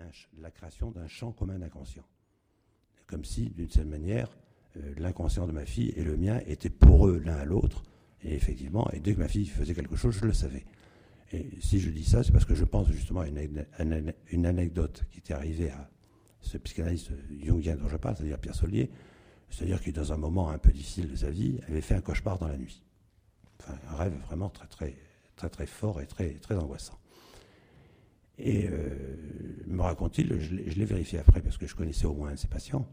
la création d'un champ commun d'inconscient. Comme si, d'une certaine manière, l'inconscient de ma fille et le mien étaient pour eux l'un à l'autre. Et effectivement, et dès que ma fille faisait quelque chose, je le savais. Et si je dis ça, c'est parce que je pense justement à une anecdote qui était arrivée à ce psychanalyste jungien dont je parle, c'est-à-dire Pierre Solier, c'est-à-dire qui, dans un moment un peu difficile de sa vie, avait fait un cauchemar dans la nuit. Enfin, un rêve vraiment très, très, très, très fort et très, très angoissant. Et me raconte-t-il, je l'ai vérifié après parce que je connaissais au moins un de ses patients.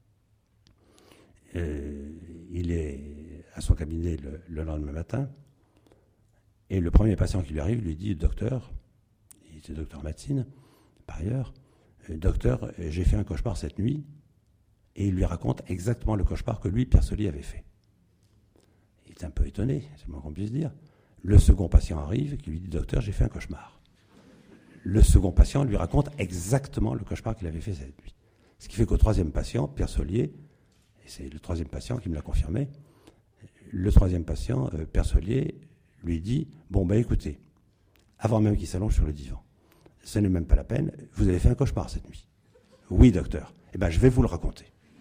Il est à son cabinet le lendemain matin, et le premier patient qui lui arrive lui dit « Docteur », il était docteur en médecine, par ailleurs, « Docteur, j'ai fait un cauchemar cette nuit », et il lui raconte exactement le cauchemar que lui, Pierre Solier, avait fait. Il est un peu étonné, c'est le moins qu'on puisse dire. Le second patient arrive, qui lui dit « Docteur, j'ai fait un cauchemar ». Le second patient lui raconte exactement le cauchemar qu'il avait fait cette nuit. Ce qui fait qu'au troisième patient, Pierre Solier, et c'est le troisième patient qui me l'a confirmé, le troisième patient, Pierre Solier, lui dit « Bon, ben écoutez, avant même qu'il s'allonge sur le divan, ce n'est même pas la peine, vous avez fait un cauchemar cette nuit. »« Oui, docteur. Eh bien, je vais vous le raconter. »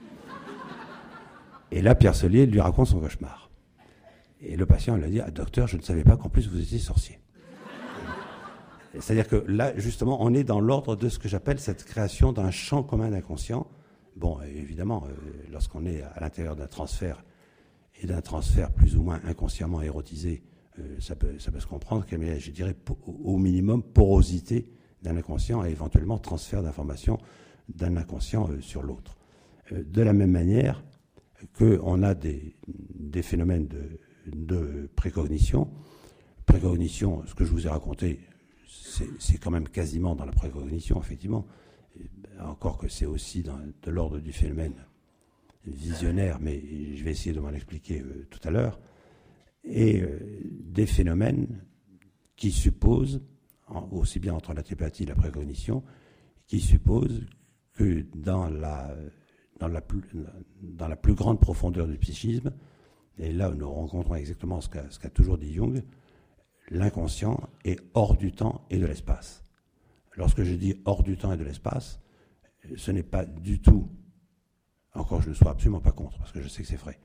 Et là, Pierre Solier lui raconte son cauchemar. Et le patient lui a dit « Ah, docteur, je ne savais pas qu'en plus vous étiez sorcier. » C'est-à-dire que là, justement, on est dans l'ordre de ce que j'appelle cette création d'un champ commun d'inconscient. Bon, évidemment, lorsqu'on est à l'intérieur d'un transfert, et d'un transfert plus ou moins inconsciemment érotisé, ça peut se comprendre qu'il y a, je dirais, au minimum, porosité d'un inconscient et éventuellement transfert d'informations d'un inconscient sur l'autre. De la même manière qu'on a des phénomènes de précognition. Précognition, ce que je vous ai raconté, c'est quand même quasiment dans la précognition, effectivement. Encore que c'est aussi de l'ordre du phénomène visionnaire, mais je vais essayer de m'en expliquer tout à l'heure. Et des phénomènes qui supposent, aussi bien entre la télépathie et la précognition, qui supposent que dans la plus grande profondeur du psychisme, et là nous rencontrons exactement ce qu'a toujours dit Jung, l'inconscient est hors du temps et de l'espace. Lorsque je dis hors du temps et de l'espace, ce n'est pas du tout, encore je ne sois absolument pas contre, parce que je sais que c'est vrai.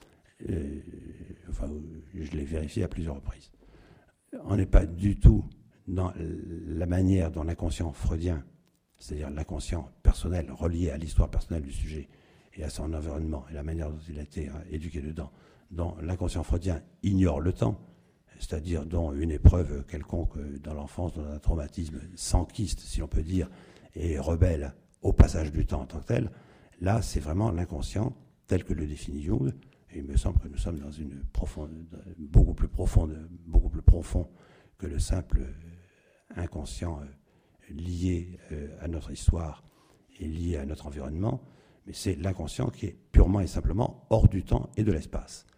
Enfin, je l'ai vérifié à plusieurs reprises. On n'est pas du tout dans la manière dont l'inconscient freudien, c'est-à-dire l'inconscient personnel relié à l'histoire personnelle du sujet et à son environnement et la manière dont il a été éduqué dedans, dont l'inconscient freudien ignore le temps, c'est-à-dire dont une épreuve quelconque dans l'enfance, dans un traumatisme sans kyste, si l'on peut dire, et rebelle au passage du temps en tant que tel, là, c'est vraiment l'inconscient tel que le définit Jung. Et il me semble que nous sommes dans une beaucoup plus profond que le simple inconscient lié à notre histoire et lié à notre environnement, mais c'est l'inconscient qui est purement et simplement hors du temps et de l'espace.